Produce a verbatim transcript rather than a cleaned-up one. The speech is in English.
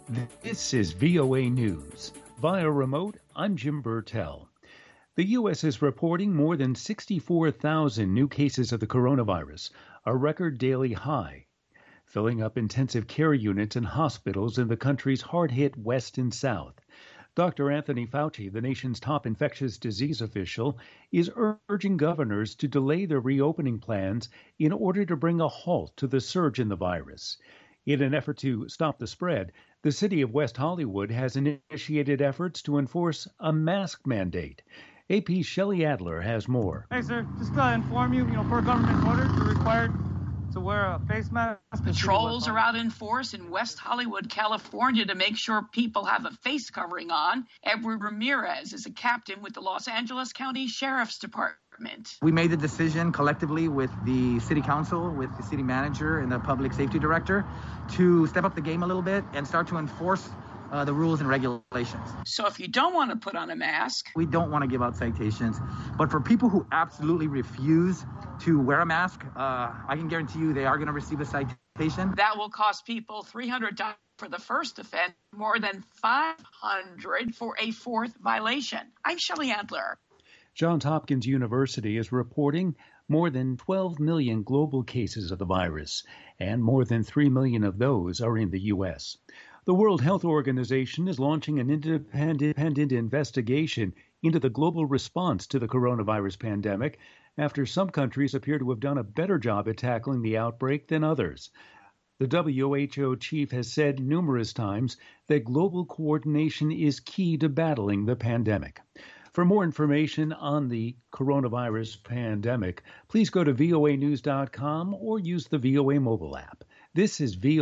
This is V O A News. Via remote, I'm Jim Burtell. The U S is reporting more than sixty-four thousand new cases of the coronavirus, a record daily high, filling up intensive care units and hospitals in the country's hard-hit West and South. Doctor Anthony Fauci, the nation's top infectious disease official, is urging governors to delay their reopening plans in order to bring a halt to the surge in the virus. In an effort to stop the spread, the city of West Hollywood has initiated efforts to enforce a mask mandate. A P's Shelley Adler has more. Hey, sir, just to inform you, you know, per government order, you're required to wear a face mask. Patrols are out in force in West Hollywood, California, to make sure people have a face covering on. Edward Ramirez is a captain with the Los Angeles County Sheriff's Department. We made the decision collectively with the city council, with the city manager and the public safety director to step up the game a little bit and start to enforce uh, the rules and regulations. So if you don't want to put on a mask, we don't want to give out citations. But for people who absolutely refuse to wear a mask, uh, I can guarantee you they are going to receive a citation. That will cost people three hundred dollars for the first offense, more than five hundred dollars for a fourth violation. I'm Shelley Adler. Johns Hopkins University is reporting more than twelve million global cases of the virus, and more than three million of those are in the U S. The World Health Organization is launching an independent investigation into the global response to the coronavirus pandemic after some countries appear to have done a better job at tackling the outbreak than others. The W H O chief has said numerous times that global coordination is key to battling the pandemic. For more information on the coronavirus pandemic, please go to V O A news dot com or use the V O A mobile app. This is V O A